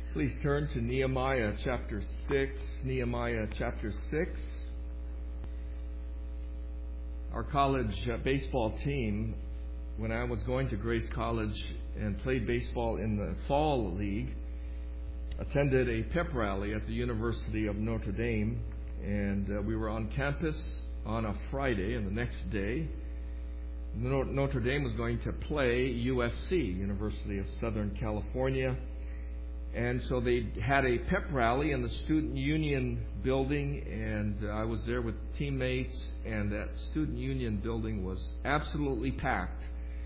Please turn to Nehemiah chapter 6. Nehemiah chapter 6. Our college baseball team, when I was going to Grace College and played baseball in the fall league, attended a pep rally at the University of Notre Dame. And we were on campus on a Friday, and the next day, Notre Dame was going to play USC, University of Southern California. And so they had a pep rally in the Student Union building, and I was there with teammates, and that Student Union building was absolutely packed.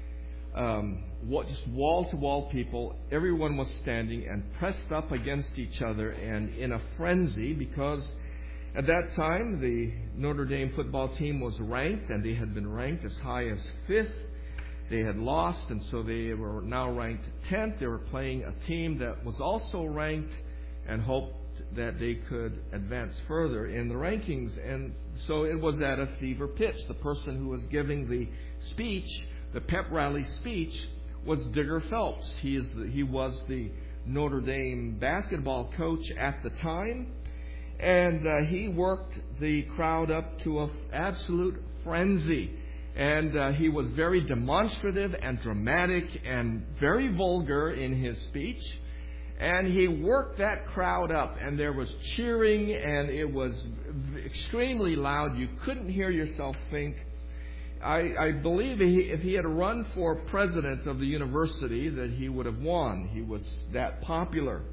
Just wall-to-wall people. Everyone was standing and pressed up against each other and in a frenzy, because at that time the Notre Dame football team was ranked, and they had been ranked as high as 5th. They had lost, and so they were now ranked 10th. They were playing a team that was also ranked and hoped that they could advance further in the rankings. And so it was at a fever pitch. The person who was giving the speech, the pep rally speech, was Digger Phelps. He was the Notre Dame basketball coach at the time, and he worked the crowd up to an absolute frenzy. And he was very demonstrative and dramatic and very vulgar in his speech. And he worked that crowd up, and there was cheering, and it was extremely loud. You couldn't hear yourself think. I believe if he had run for president of the university, that he would have won. He was that popular.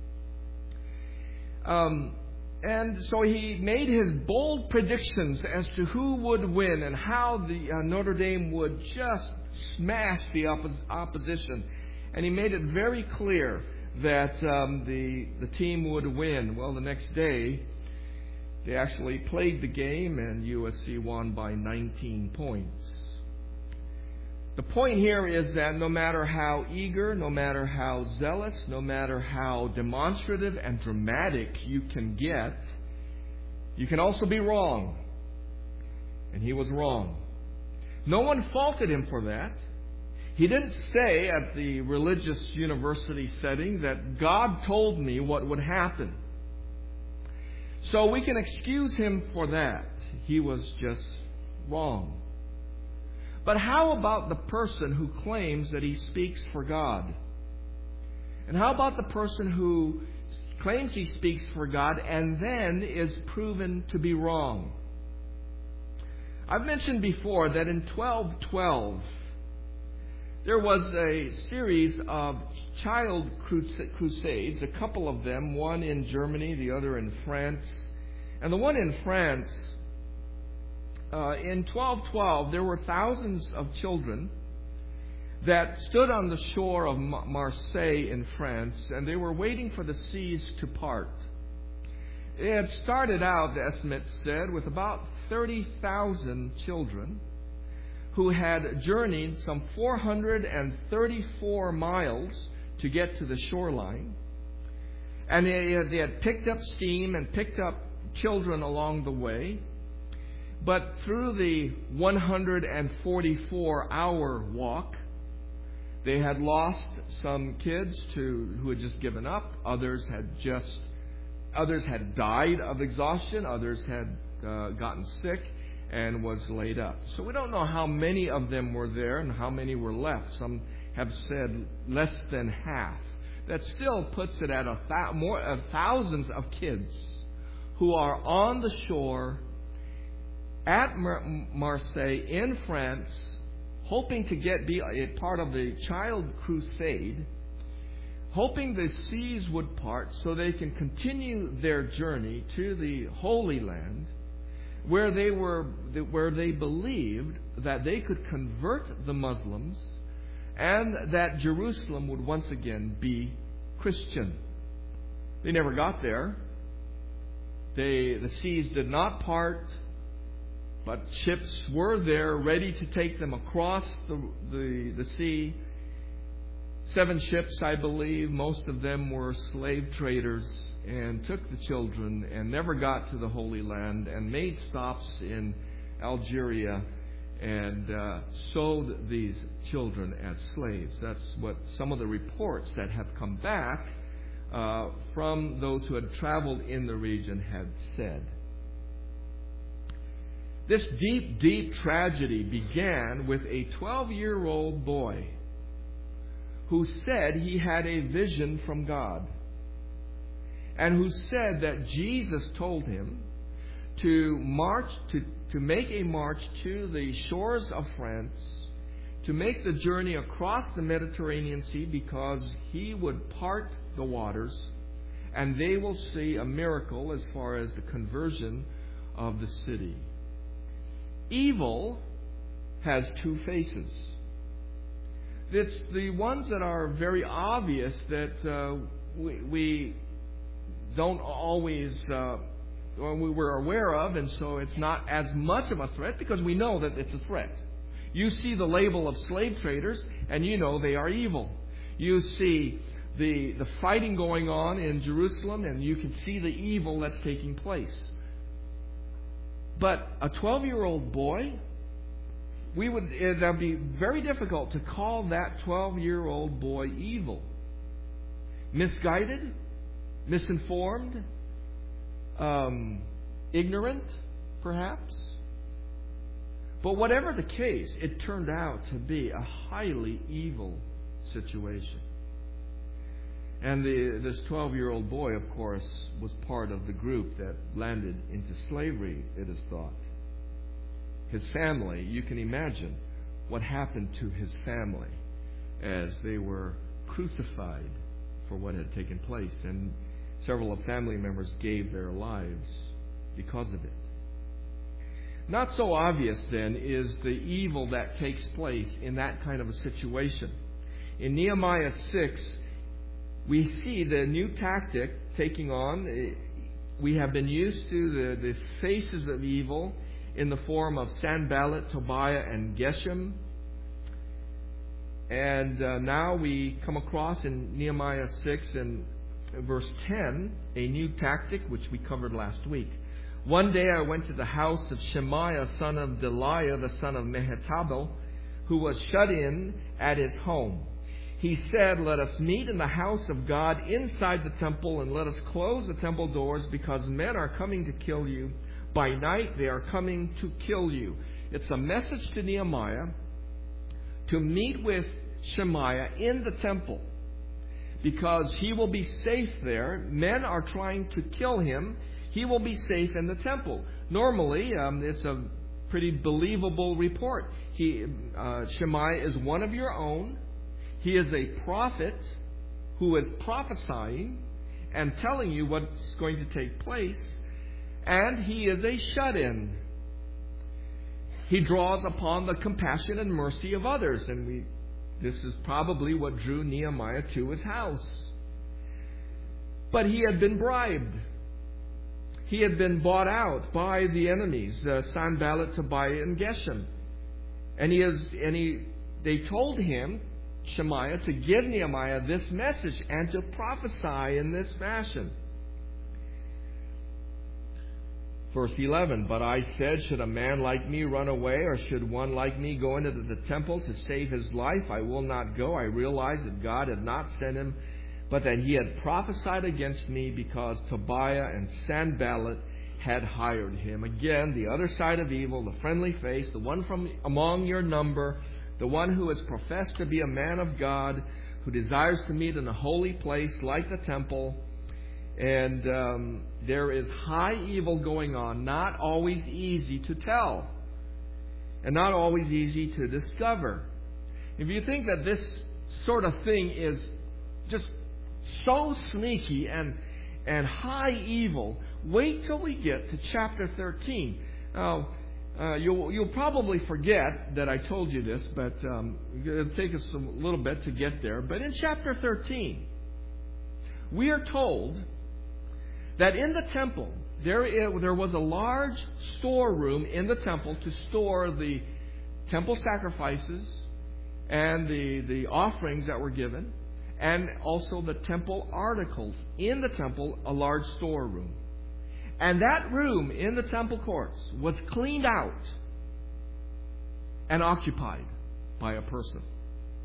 And so he made his bold predictions as to who would win and how the Notre Dame would just smash the opposition. And he made it very clear that the team would win. Well, the next day, they actually played the game, and USC won by 19 points. The point here is that no matter how eager, no matter how zealous, no matter how demonstrative and dramatic you can get, you can also be wrong. And he was wrong. No one faulted him for that. He didn't say at the religious university setting that God told me what would happen. So we can excuse him for that. He was just wrong. But how about the person who claims that he speaks for God? And how about the person who claims he speaks for God and then is proven to be wrong? I've mentioned before that in 1212, there was a series of child crusades, a couple of them, one in Germany, the other in France. And the one in France, in 1212, there were thousands of children that stood on the shore of Marseille in France, and they were waiting for the seas to part. It had started out, the estimate said, with about 30,000 children who had journeyed some 434 miles to get to the shoreline. And they had picked up steam and picked up children along the way. But through the 144-hour walk, they had lost some kids who had just given up. Others had died of exhaustion. Others had gotten sick and was laid up. So we don't know how many of them were there and how many were left. Some have said less than half. That still puts it at thousands of kids who are on the shore at Marseille in France, hoping to be a part of the child crusade, hoping the seas would part so they can continue their journey to the Holy Land, where they believed that they could convert the Muslims and that Jerusalem would once again be Christian. They never got there. The seas did not part. But ships were there ready to take them across the sea. 7 ships, I believe. Most of them were slave traders and took the children and never got to the Holy Land and made stops in Algeria and sold these children as slaves. That's what some of the reports that have come back from those who had traveled in the region had said. This deep, deep tragedy began with a 12-year-old boy who said he had a vision from God, and who said that Jesus told him to make a march to the shores of France, to make the journey across the Mediterranean Sea, because he would part the waters and they will see a miracle as far as the conversion of the city. Evil has two faces. It's the ones that are very obvious that we don't always, we're aware of, and so it's not as much of a threat because we know that it's a threat. You see the label of slave traders, and you know they are evil. You see the fighting going on in Jerusalem, and you can see the evil that's taking place. But a 12-year-old boy, that would be very difficult to call that 12-year-old boy evil. Misguided, misinformed, ignorant, perhaps. But whatever the case, it turned out to be a highly evil situation. And this 12-year-old boy, of course, was part of the group that landed into slavery, it is thought. His family, you can imagine what happened to his family as they were crucified for what had taken place. And several of family members gave their lives because of it. Not so obvious, then, is the evil that takes place in that kind of a situation. In Nehemiah 6, we see the new tactic taking on. We have been used to the faces of evil in the form of Sanballat, Tobiah, and Geshem. And now we come across in Nehemiah 6 and verse 10 a new tactic which we covered last week. One day I went to the house of Shemaiah, son of Delaiah, the son of Mehetabel, who was shut in at his home. He said, "Let us meet in the house of God inside the temple, and let us close the temple doors, because men are coming to kill you. By night they are coming to kill you." It's a message to Nehemiah to meet with Shemaiah in the temple, because he will be safe there. Men are trying to kill him. He will be safe in the temple. Normally, it's a pretty believable report. Shemaiah is one of your own. He is a prophet who is prophesying and telling you what's going to take place. And he is a shut-in. He draws upon the compassion and mercy of others. And this is probably what drew Nehemiah to his house. But he had been bribed. He had been bought out by the enemies, Sanballat, Tobiah, and Geshem. And they told him, Shemaiah, to give Nehemiah this message and to prophesy in this fashion. Verse 11, "But I said, should a man like me run away, or should one like me go into the temple to save his life? I will not go. I realized that God had not sent him, but that he had prophesied against me, because Tobiah and Sanballat had hired him." Again, the other side of evil, the friendly face, the one from among your number, the one who has professed to be a man of God, who desires to meet in a holy place like the temple. And there is high evil going on, not always easy to tell, and not always easy to discover. If you think that this sort of thing is just so sneaky and high evil, wait till we get to chapter 13. Now, you'll probably forget that I told you this, but it'll take us a little bit to get there. But in chapter 13, we are told that in the temple, there was a large storeroom in the temple to store the temple sacrifices and the offerings that were given, and also the temple articles. In the temple, a large storeroom. And that room in the temple courts was cleaned out and occupied by a person.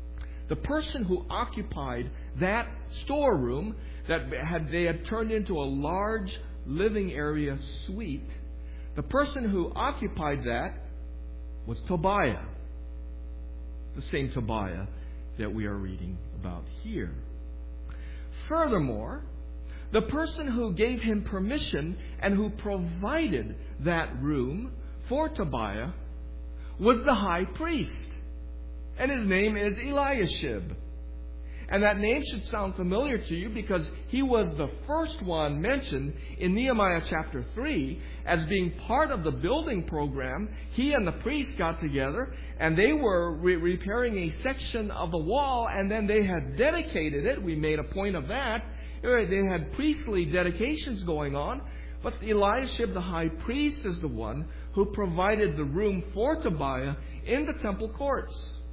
the person who occupied that storeroom they had turned into a large living area suite, the person who occupied that was Tobiah, the same Tobiah that we are reading about here. Furthermore, the person who gave him permission and who provided that room for Tobiah was the high priest. And his name is Eliashib. And that name should sound familiar to you because he was the first one mentioned in Nehemiah chapter 3 as being part of the building program. He and the priest got together and they were repairing a section of the wall, and then they had dedicated it. We made a point of that. They had priestly dedications going on. But Eliashib, the high priest, is the one who provided the room for Tobiah in the temple courts.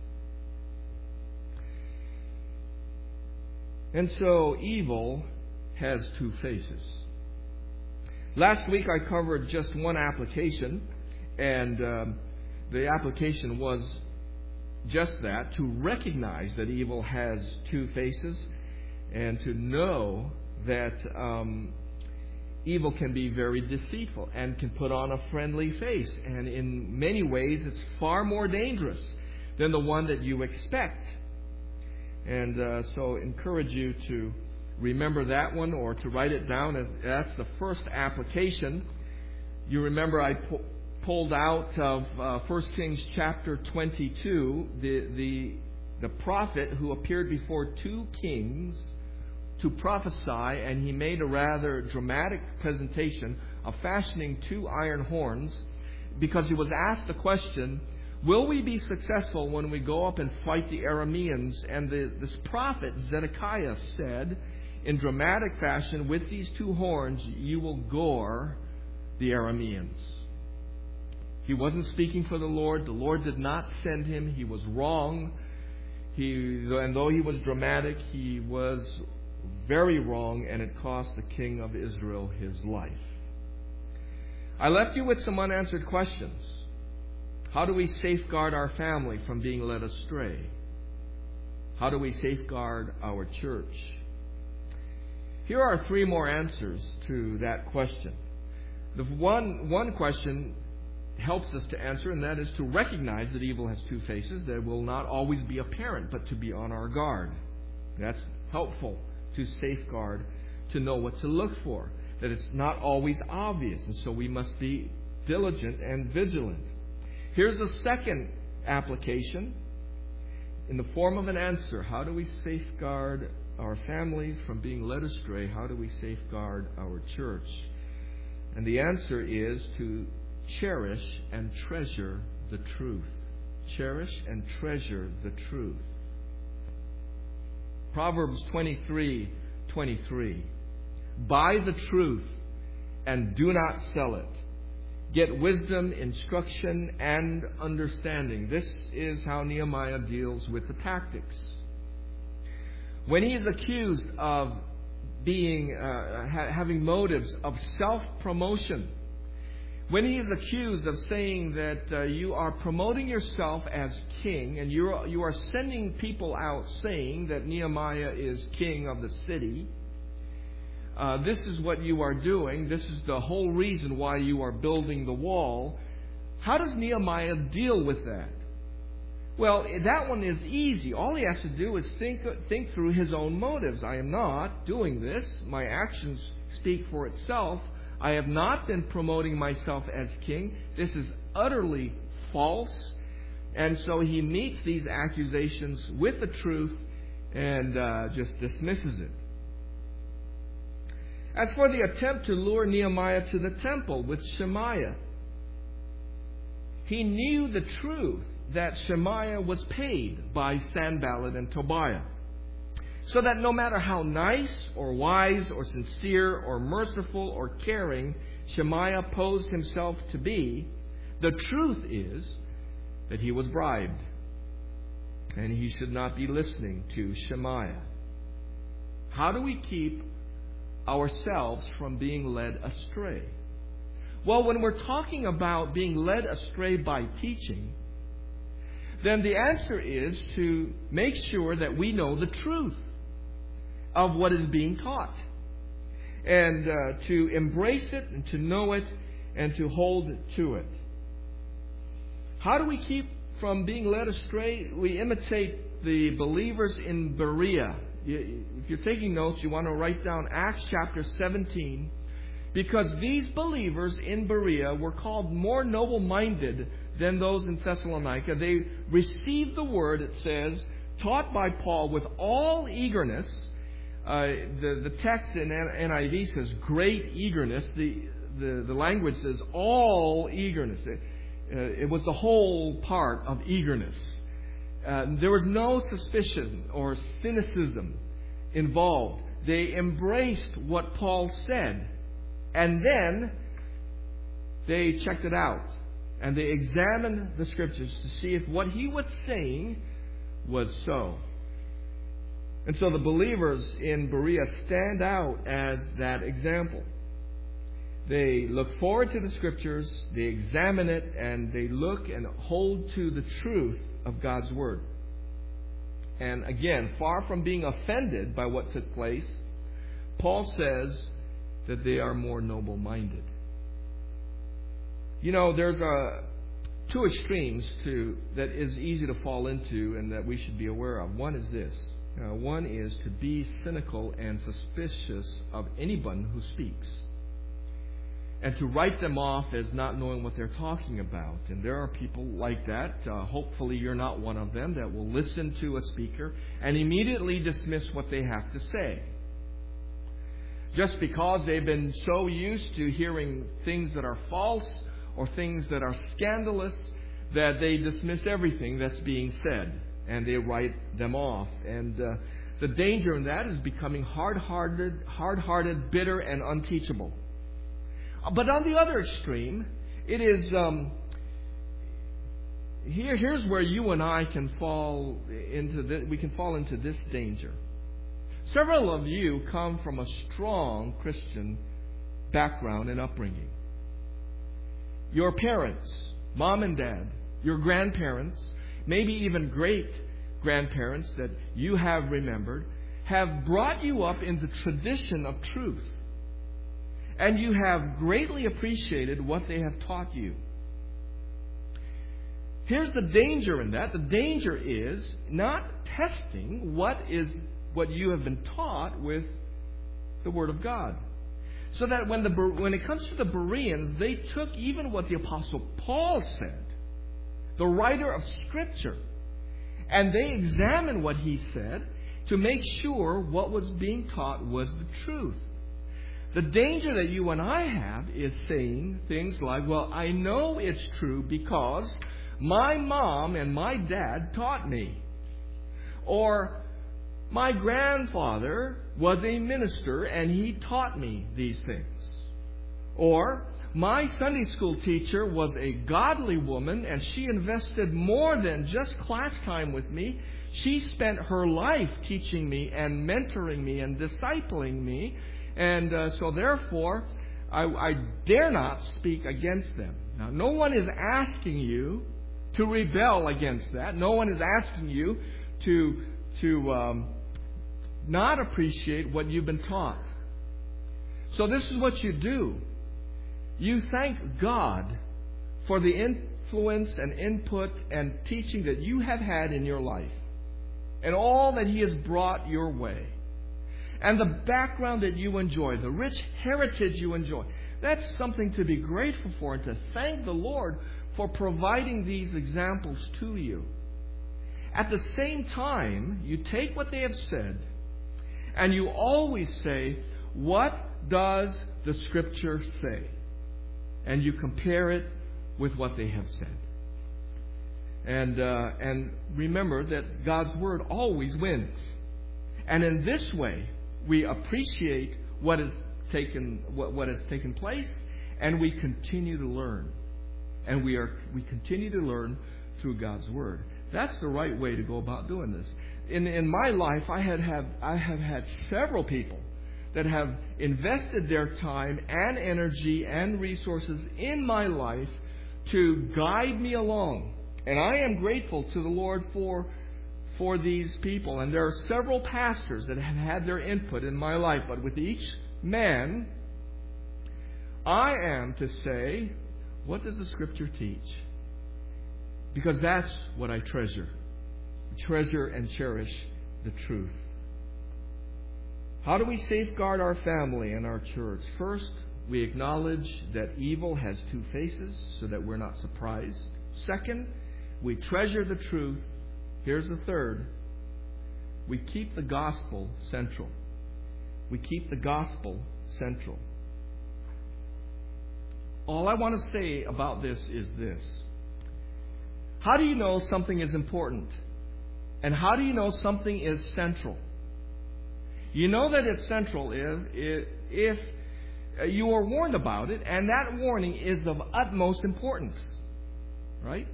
And so evil has two faces. Last week I covered just one application, and the application was just that, to recognize that evil has two faces and to know that evil can be very deceitful and can put on a friendly face. And in many ways it's far more dangerous than the one that you expect. And so encourage you to remember that one or to write it down. As that's the first application. You remember I pulled out of 1 Kings chapter 22 the prophet who appeared before two kings to prophesy, and he made a rather dramatic presentation of fashioning two iron horns because he was asked the question, will we be successful when we go up and fight the Arameans? And this prophet, Zedekiah, said in dramatic fashion, with these two horns, you will gore the Arameans. He wasn't speaking for the Lord. The Lord did not send him. He was wrong. And though he was dramatic, he was very wrong, and it cost the king of Israel his life. I left you with some unanswered questions. How do we safeguard our family from being led astray? How do we safeguard our church? Here are three more answers to that question. The one question helps us to answer, and that is to recognize that evil has two faces, that will not always be apparent, but to be on our guard. That's helpful to safeguard, to know what to look for, that it's not always obvious, and so we must be diligent and vigilant. Here's the second application in the form of an answer. How do we safeguard our families from being led astray? How do we safeguard our church? And the answer is to cherish and treasure the truth. Cherish and treasure the truth. Proverbs 23:23. Buy the truth and do not sell it. Get wisdom, instruction, and understanding. This is how Nehemiah deals with the tactics. When he is accused of having motives of self-promotion, when he is accused of saying that you are promoting yourself as king, and you are sending people out saying that Nehemiah is king of the city, this is what you are doing, this is the whole reason why you are building the wall. How does Nehemiah deal with that? Well, that one is easy. All he has to do is think through his own motives. I am not doing this. My actions speak for itself. I have not been promoting myself as king. This is utterly false. And so he meets these accusations with the truth and just dismisses it. As for the attempt to lure Nehemiah to the temple with Shemaiah, he knew the truth that Shemaiah was paid by Sanballat and Tobiah. So that no matter how nice or wise or sincere or merciful or caring Shemaiah posed himself to be, the truth is that he was bribed. And he should not be listening to Shemaiah. How do we keep ourselves from being led astray? Well, when we're talking about being led astray by teaching, then the answer is to make sure that we know the truth of what is being taught. And to embrace it and to know it and to hold to it. How do we keep from being led astray? We imitate the believers in Berea. If you're taking notes, you want to write down Acts chapter 17. Because these believers in Berea were called more noble-minded than those in Thessalonica. They received the word, it says, taught by Paul with all eagerness. The text in NIV says great eagerness. The language says all eagerness. It was the whole part of eagerness. There was no suspicion or cynicism involved. They embraced what Paul said. And then they checked it out. And they examined the Scriptures to see if what he was saying was so. And so the believers in Berea stand out as that example. They look forward to the Scriptures, they examine it, and they look and hold to the truth of God's Word. And again, far from being offended by what took place, Paul says that they are more noble-minded. You know, there's two extremes that is easy to fall into and that we should be aware of. One is this. One is to be cynical and suspicious of anyone who speaks, and to write them off as not knowing what they're talking about. And there are people like that. Hopefully you're not one of them that will listen to a speaker and immediately dismiss what they have to say. Just because they've been so used to hearing things that are false or things that are scandalous that they dismiss everything that's being said and they write them off. And the danger in that is becoming hard-hearted, bitter, and unteachable. But on the other extreme, it is here's where you and I can fall into this. We can fall into this danger. Several of you come from a strong Christian background and upbringing. Your parents, mom and dad, your grandparents, maybe even great-grandparents that you have remembered, have brought you up in the tradition of truth. And you have greatly appreciated what they have taught you. Here's the danger in that. The danger is not testing what you have been taught with the Word of God. So that when it comes to the Bereans, they took even what the Apostle Paul said, the writer of Scripture, and they examined what he said to make sure what was being taught was the truth. The danger that you and I have is saying things like, well, I know it's true because my mom and my dad taught me. Or my grandfather was a minister and he taught me these things. Or my Sunday school teacher was a godly woman and she invested more than just class time with me. She spent her life teaching me and mentoring me and discipling me. And so therefore, I dare not speak against them. Now, no one is asking you to rebel against that. No one is asking you to not appreciate what you've been taught. So this is what you do. You thank God for the influence and input and teaching that you have had in your life and all that He has brought your way. And the background that you enjoy, the rich heritage you enjoy, that's something to be grateful for and to thank the Lord for providing these examples to you. At the same time, you take what they have said and you always say, what does the Scripture say? And you compare it with what they have said. And remember that God's Word always wins. And in this way, we appreciate what has taken place, and we continue to learn. And we continue to learn through God's Word. That's the right way to go about doing this. In my life, I have had several people that have invested their time and energy and resources in my life to guide me along And I am grateful to the Lord for these people. And there are several pastors that have had their input in my life. But with each man, I am to say, what does the Scripture teach? Because that's what I treasure. Treasure and cherish the truth. How do we safeguard our family and our church? First, we acknowledge that evil has two faces so that we're not surprised. Second, we treasure the truth. Here's the third. We keep the gospel central. We keep the gospel central. All I want to say about this is this. How do you know something is important? And how do you know something is central? You know that it's central if you are warned about it, and that warning is of utmost importance. Right?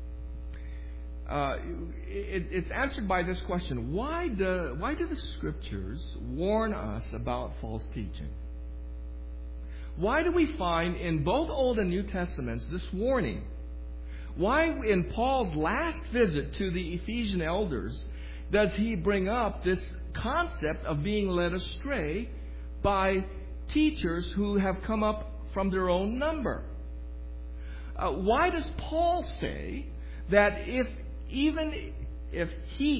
It's answered by this question. Why do the Scriptures warn us about false teaching? Why do we find in both Old and New Testaments this warning? Why in Paul's last visit to the Ephesian elders does he bring up this concept of being led astray by teachers who have come up from their own number? Why does Paul say that even if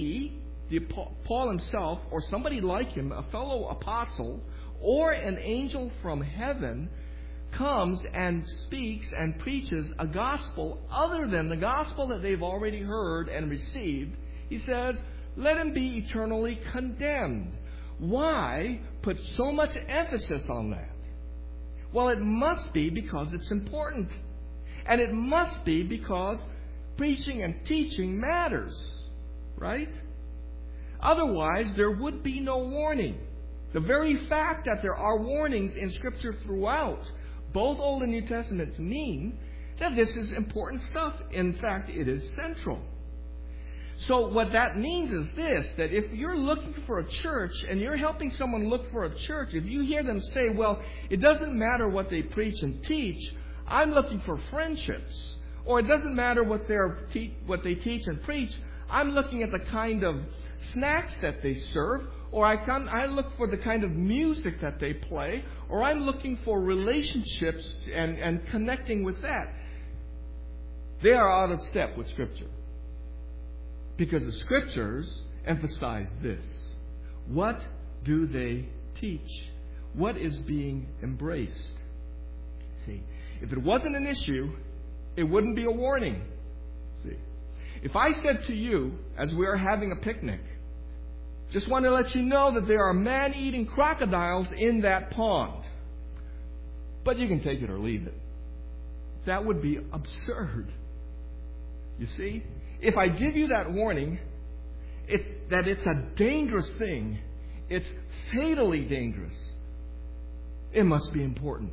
Paul himself, or somebody like him, a fellow apostle, or an angel from heaven, comes and speaks and preaches a gospel other than the gospel that they've already heard and received, he says, let him be eternally condemned. Why put so much emphasis on that? Well, it must be because it's important. And it must be because preaching and teaching matters. Right? Otherwise, there would be no warning. The very fact that there are warnings in Scripture throughout both Old and New Testaments mean that this is important stuff. In fact, it is central. So what that means is this, that if you're looking for a church and you're helping someone look for a church, if you hear them say, well, it doesn't matter what they preach and teach, I'm looking for friendships. Or it doesn't matter what they teach and preach, I'm looking at the kind of snacks that they serve, or I look for the kind of music that they play, or I'm looking for relationships and connecting with that. They are out of step with Scripture. Because the Scriptures emphasize this. What do they teach? What is being embraced? See, if it wasn't an issue, it wouldn't be a warning. See, if I said to you, as we are having a picnic, just want to let you know that there are man-eating crocodiles in that pond, but you can take it or leave it. That would be absurd. You see? If I give you that warning, that it's a dangerous thing, it's fatally dangerous, it must be important.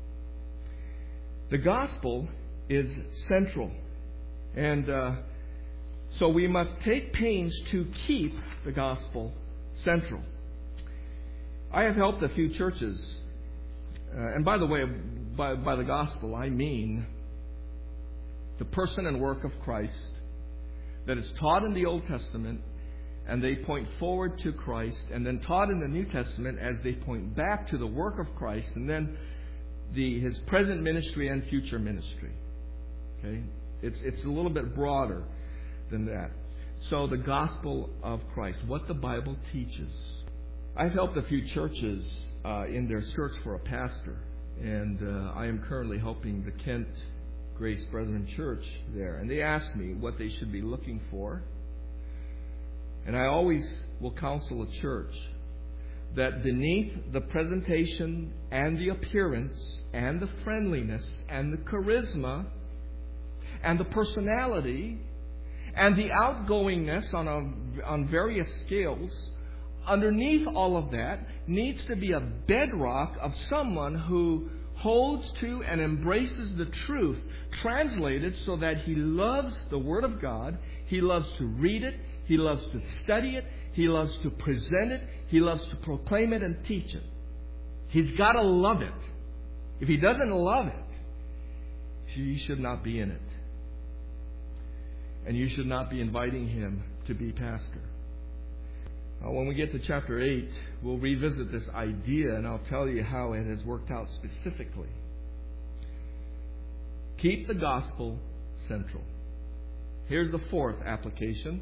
The gospel is central. And so we must take pains to keep the gospel central. I have helped a few churches. And by the way, by the gospel, I mean the person and work of Christ that is taught in the Old Testament, and they point forward to Christ, and then taught in the New Testament as they point back to the work of Christ, and then His present ministry and future ministry. Okay? It's a little bit broader than that. So the gospel of Christ, what the Bible teaches. I've helped a few churches in their search for a pastor, and I am currently helping the Kent Grace Brethren Church there. And they asked me what they should be looking for. And I always will counsel a church that beneath the presentation and the appearance and the friendliness and the charisma and the personality and the outgoingness on various scales, underneath all of that needs to be a bedrock of someone who holds to and embraces the truth, translated so that he loves the Word of God, he loves to read it, he loves to study it, he loves to present it, he loves to proclaim it and teach it. He's got to love it. If he doesn't love it, he should not be in it. and you should not be inviting him to be pastor. When we get to chapter 8, we'll revisit this idea, and I'll tell you how it has worked out specifically. Keep the gospel central. Here's the fourth application.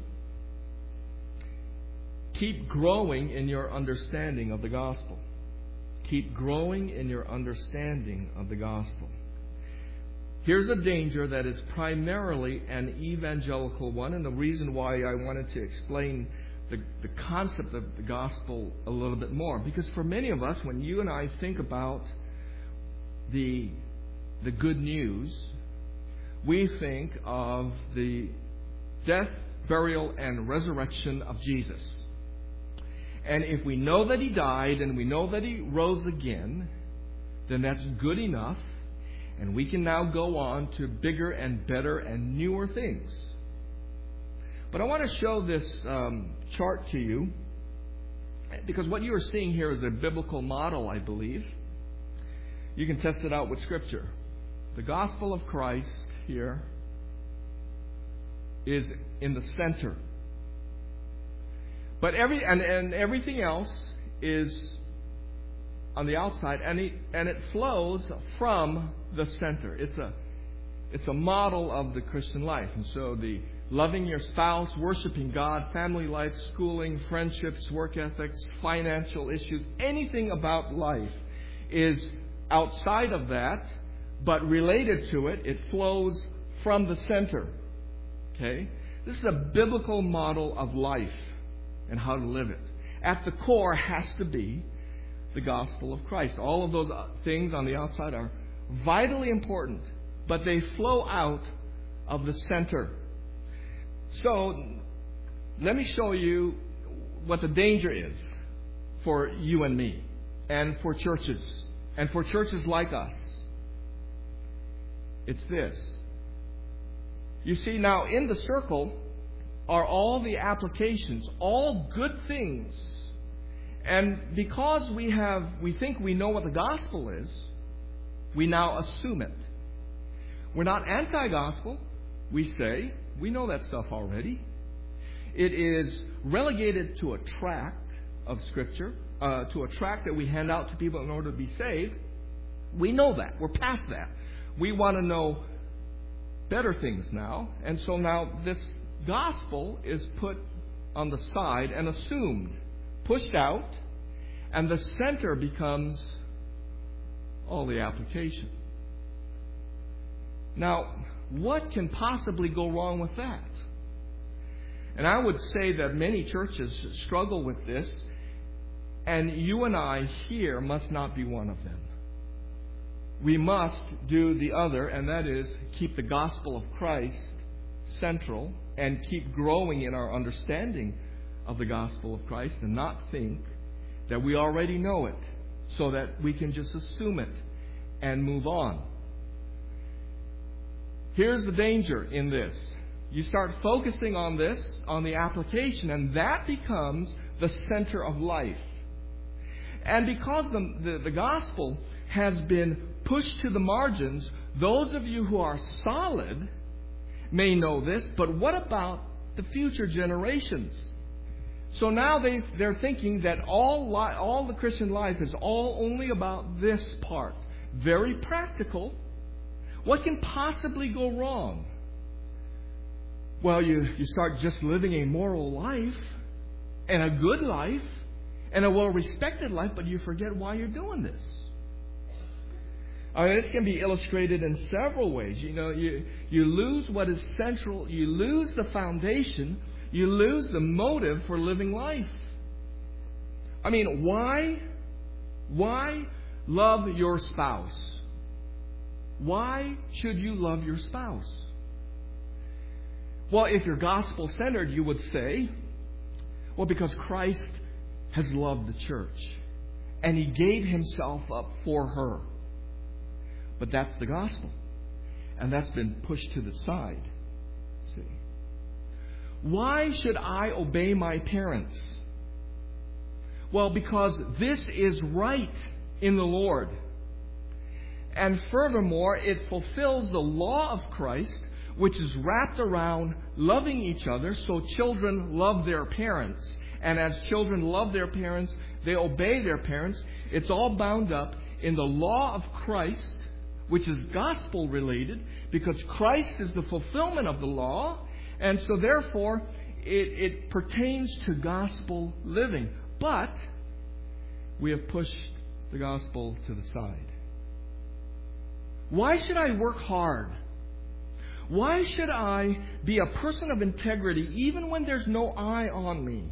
Keep growing in your understanding of the gospel. Keep growing in your understanding of the gospel. Here's a danger that is primarily an evangelical one, and the reason why I wanted to explain the concept of the gospel a little bit more. Because for many of us, when you and I think about the good news, we think of the death, burial, and resurrection of Jesus. And if we know that He died and we know that He rose again, then that's good enough. And we can now go on to bigger and better and newer things. But I want to show this chart to you, because what you are seeing here is a biblical model, I believe. You can test it out with Scripture. The gospel of Christ here is in the center. But everything else is on the outside, and it flows from the center. It's a model of the Christian life. And so the loving your spouse, worshiping God, family life, schooling, friendships, work ethics, financial issues, anything about life is outside of that, but related to it. It flows from the center. Okay? This is a biblical model of life and how to live it. At the core has to be the gospel of Christ. All of those things on the outside are vitally important, but they flow out of the center. So, let me show you what the danger is for you and me, and for churches like us. It's this. You see, now in the circle are all the applications, all good things. And because we think we know what the gospel is, we now assume it. We're not anti-gospel. We say, we know that stuff already. It is relegated to a tract of Scripture, to a tract that we hand out to people in order to be saved. We know that. We're past that. We want to know better things now. And so now this gospel is put on the side and assumed, pushed out, and the center becomes all the application. Now, what can possibly go wrong with that? And I would say that many churches struggle with this, and you and I here must not be one of them. We must do the other, and that is keep the gospel of Christ central and keep growing in our understanding of the gospel of Christ, and not think that we already know it so that we can just assume it and move on. Here's the danger in this. You start focusing on this, on the application, and that becomes the center of life. And because the gospel has been pushed to the margins, those of you who are solid may know this, but what about the future generations? So now they're thinking that all the Christian life is only about this part. Very practical. What can possibly go wrong? Well, you start just living a moral life and a good life and a well-respected life, but you forget why you're doing this. I mean, this can be illustrated in several ways. You know, you lose what is central. You lose the foundation. You lose the motive for living life. I mean, why love your spouse? Why should you love your spouse? Well, if you're gospel-centered, you would say, well, because Christ has loved the church and He gave Himself up for her. But that's the gospel. And that's been pushed to the side. See? Why should I obey my parents? Well, because this is right in the Lord. And furthermore, it fulfills the law of Christ, which is wrapped around loving each other, so children love their parents. And as children love their parents, they obey their parents. It's all bound up in the law of Christ, which is gospel related, because Christ is the fulfillment of the law. And so therefore, it pertains to gospel living. But we have pushed the gospel to the side. Why should I work hard? Why should I be a person of integrity even when there's no eye on me?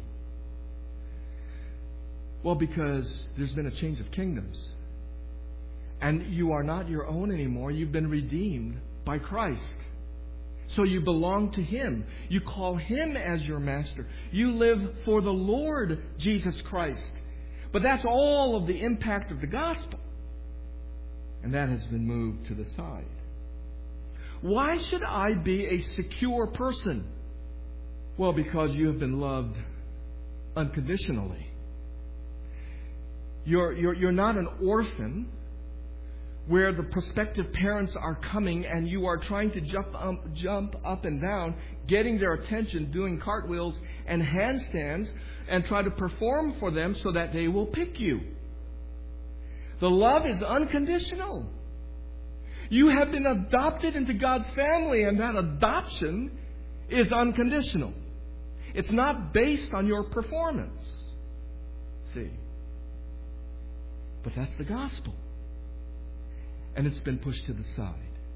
Well, because there's been a change of kingdoms. And you are not your own anymore. You've been redeemed by Christ. So you belong to Him. You call Him as your master. You live for the Lord Jesus Christ. But that's all of the impact of the gospel. And that has been moved to the side. Why should I be a secure person? Well, because you have been loved unconditionally. You're not an orphan where the prospective parents are coming and you are trying to jump up and down, getting their attention, doing cartwheels and handstands, and try to perform for them so that they will pick you. The love is unconditional. You have been adopted into God's family, and that adoption is unconditional. It's not based on your performance. See? But that's the gospel. And it's been pushed to the side.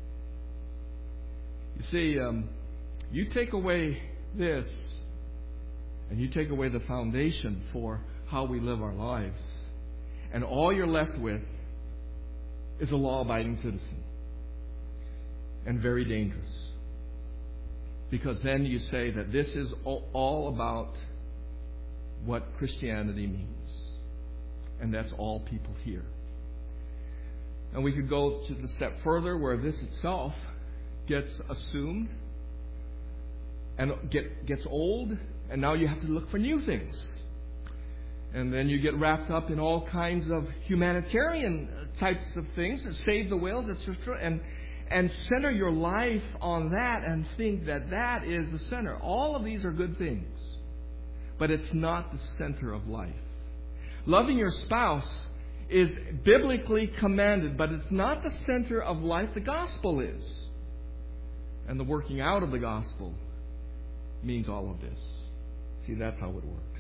You see, you take away this, and you take away the foundation for how we live our lives, and all you're left with is a law-abiding citizen. And very dangerous. Because then you say that this is all about what Christianity means. And that's all people hear. And we could go to the step further where this itself gets assumed and gets old, and now you have to look for new things. And then you get wrapped up in all kinds of humanitarian types of things, save the whales, etc., and center your life on that and think that that is the center. All of these are good things, but it's not the center of life. Loving your spouse is biblically commanded, but it's not the center of life. The gospel is. And the working out of the gospel means all of this. See, that's how it works.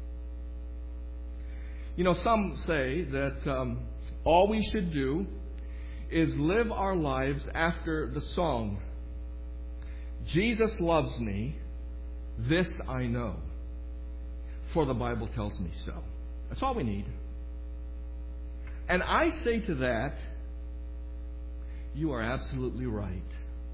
You know, some say that all we should do is live our lives after the song, Jesus loves me, this I know, for the Bible tells me so. That's all we need. And I say to that, you are absolutely right.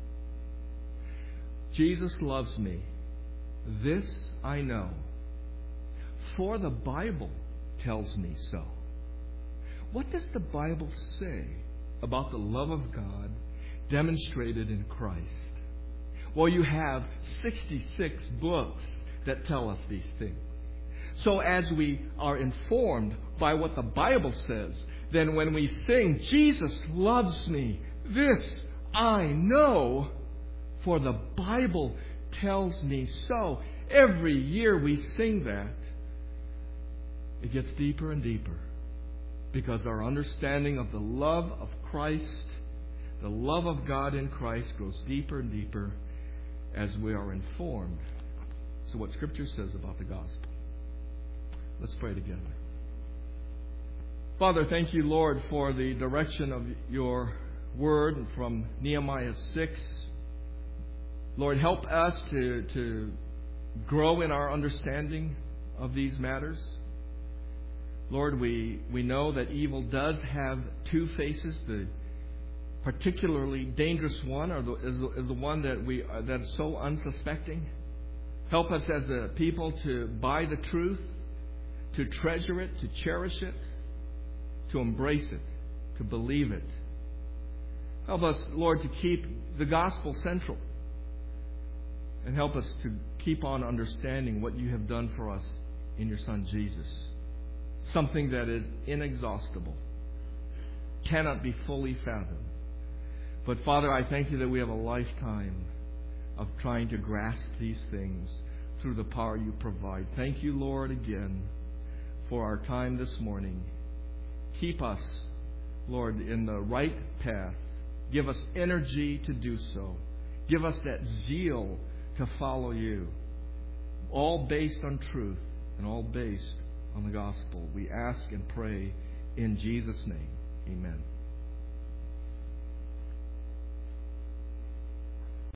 Jesus loves me, this I know, for the Bible tells me so. What does the Bible say about the love of God demonstrated in Christ? Well, you have 66 books that tell us these things. So as we are informed by what the Bible says, then when we sing, Jesus loves me, this I know, for the Bible tells me so. Every year we sing that, it gets deeper and deeper. Because our understanding of the love of Christ, the love of God in Christ, grows deeper and deeper as we are informed. So what Scripture says about the gospel. Let's pray together. Father, thank you, Lord, for the direction of your word from Nehemiah 6. Lord, help us to grow in our understanding of these matters. Lord, we know that evil does have two faces. The particularly dangerous one is the one that is so unsuspecting. Help us as a people to buy the truth, to treasure it, to cherish it, to embrace it, to believe it. Help us, Lord, to keep the gospel central. And help us to keep on understanding what you have done for us in your Son Jesus. Something that is inexhaustible, cannot be fully fathomed. But Father, I thank you that we have a lifetime of trying to grasp these things through the power you provide. Thank you, Lord, again for our time this morning. Keep us, Lord, in the right path. Give us energy to do so. Give us that zeal to follow you. All based on truth and all based on the gospel. We ask and pray in Jesus' name. Amen.